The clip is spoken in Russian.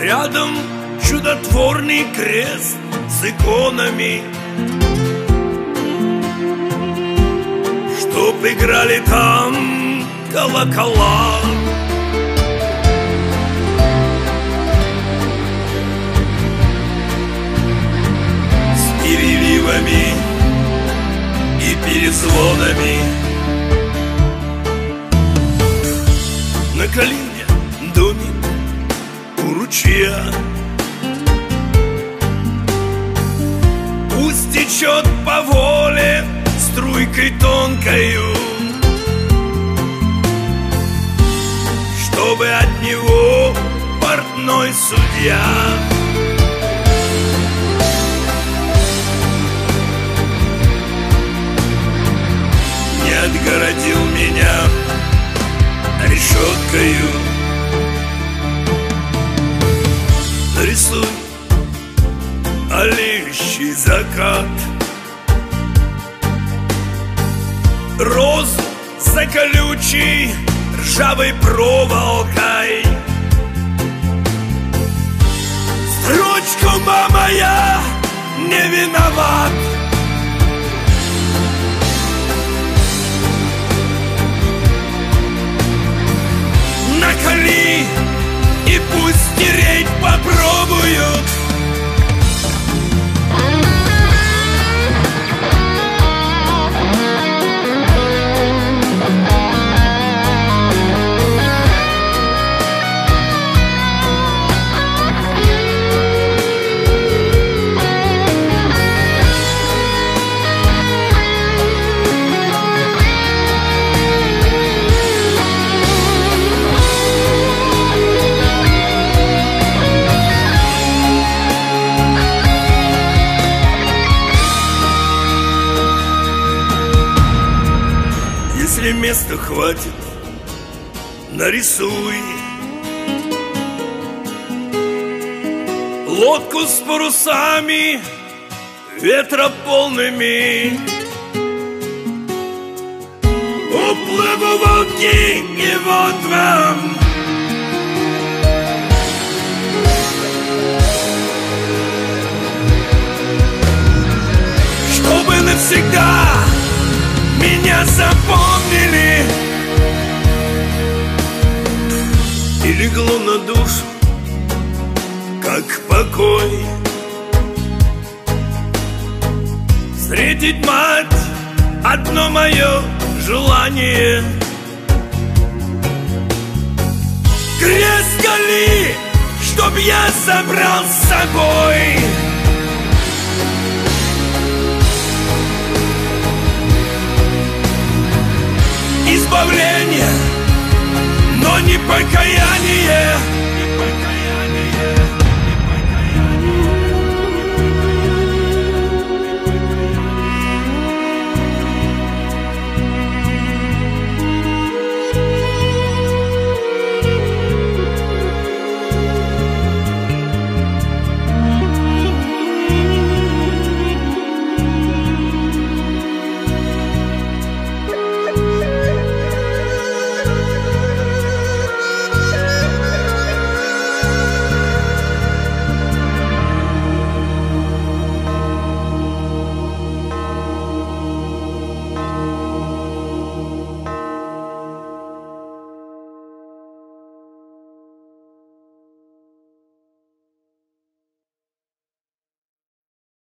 рядом чудотворный крест с иконами, чтоб играли там колокола. С переливами и перезвонами. На Калине домик у ручья, пусть течет по воле струйкой тонкою, чтобы от него портной судья не отгородил меня решеткою. Нарисуй алеющий закат, розу за колючей ржавой проволокой, строчку «Мама, я не виноват». Накали и пусть стереть попробуют. Если места хватит, нарисуй лодку с парусами ветрополными. Уплыву волки, и вот вам чтобы навсегда меня запомнили. И легло на душу, как покой, встретить мать — одно мое желание. Крест кали, чтоб я забрал с собой. Избавление, но не покаяние.